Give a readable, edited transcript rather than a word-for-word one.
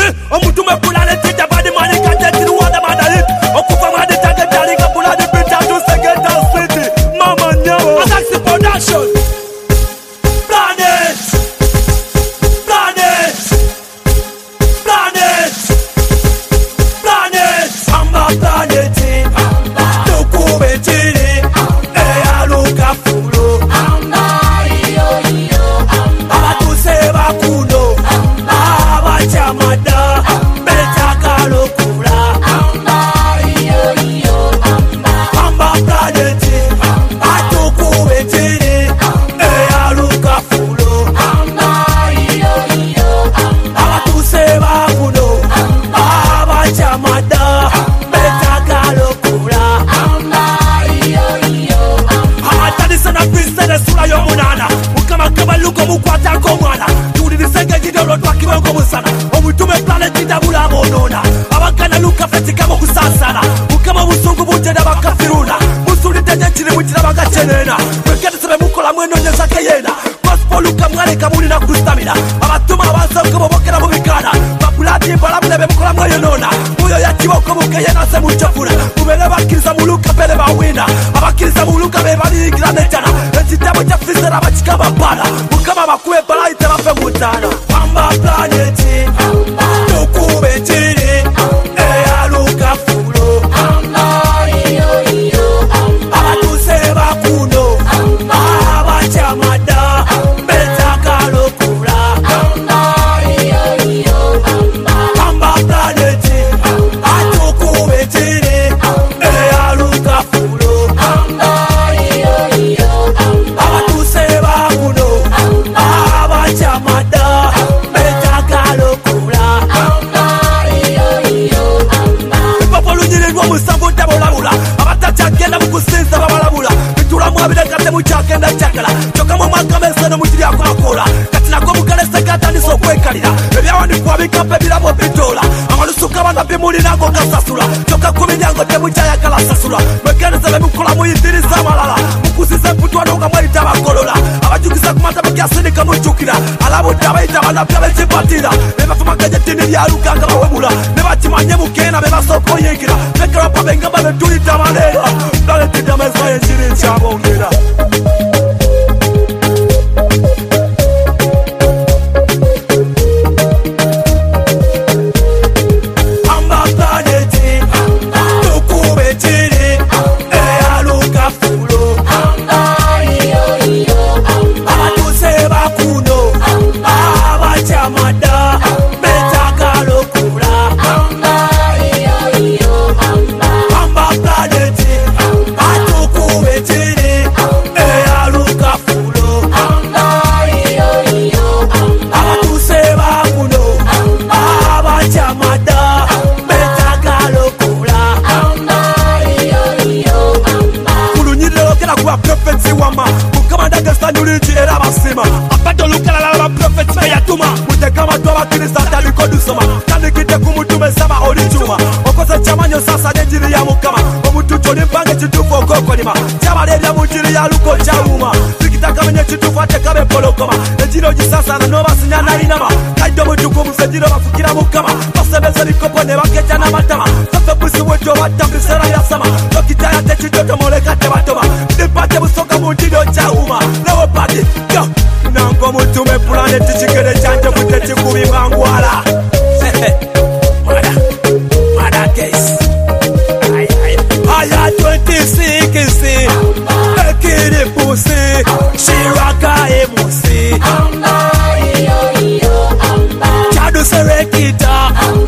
Omutume planeti jabadi mani kante tiru wada madalit. Okufa madi tage dalinga buladi pita to Segeta City. Mama nyawo. Galaxy Production. Planet. Planet. Planet. Planet. Amba planet. Tukubetiri. Eyaluka fulo. Abatuse bakuno. Abachamada. Betakalokula. Amba planet. Atukubetiri. Eyaluka fulo. Abatuse bakuno. Abachamada. Betakalokula. Amatadisa na piste ne sura yomunana. Mukama kabaluko mukwata komwana. Tuli disenge jidolo twakiwe musana. Omutume planet dabula monona. Abakana luka fetika mo kusasana. Mukama musungu butenda bakafiruna. Musuli tenye chini mutira bakachenena. Mwekete sebe mukola mweno nyesa kayena. Gospel luka mwale kamuni na kustamina. Abatuma abansa ukabobokera mubikana. Babulati balabulebe mukola mweyo nona. Muyo yachiwa ukamukayena se muchafuna. Mubele bakiriza muluka pele bawina. Abakiriza muluka bebali granetana. Ekitabo cha fizera bachikaba bala. Mukama bakuwe bala itema fe mutana. Amba planeti. Tukubetiri. Eyaluka fulo. Abatuse bakuno. Abachamada. Betakalokula. Amba planeti. Atukubetiri. Eyaluka fulo. Abatuse bakuno. Abachamada. Betakalokula. Ipapolunyirirwa musango tabolabula. Abatachagenda mukusinza babalabula. Bitula mwabirengate muchagenda chakala. Choka mu makamese no mujiri akwakola. Katina ko mukalese kataniso kwekalira. Ebyawandikwa bikape birabo bitola. Amalusuka bana bimulira ngo kasasula. Choka kuminyango temuchaya kala sasula. Mekanese bemukola muyitiriza malala. Mukusize putwano nga mwita bakolola. Abajukisa kumata bakyasinika mujukira. Alabo tabaita bana byabechipatira. Bebafuma kajetini byaluka nga bawebula. Nebachimanye mukena bebasoko yingira. Nekera pabenga babetulita malera. Planet meza yenjiri chabongera. Amba planet. Tukubetiri. Eyaluka fulo. Abatuse bakuno. Abachamada. Betakalokula. Amba planet. Atukubetiri. Eyaluka fulo. Abatuse bakuno. Abachamada. Betakalokula. Kulunyiriro kera kuwa prophetsi wama. Mukamanda gastanyuliji era basima. Apato lukala la prophetsi beyatuma. Mutekama tuwa kirisa taliko dusoma. Kanikite kumutume sama orichuma. Okose chamanyo sasa nenjiri ya mukama. Omutucho nimpange chitufu okokolima. Chabalebya mujiri ya luko chauma. Zikitaka menye chitufu atekabe polokoma. Nenjiro jisasa na nova sinyana inama. Kaido mutuku musejiro bafukira mukama. Basebeze likopo ne bakecha na matama. Kafe pusi weto watambisera ya sama. Lokita ya techi joto moleka te batoma. Nipate busoka mujiro chauma. Lewo padi, yo. Nango mutume planeti chikere chanje kutechi kubimangwala. Mada case. Aya 26 Ekiri pusi Shiraka emusi Chadu serekita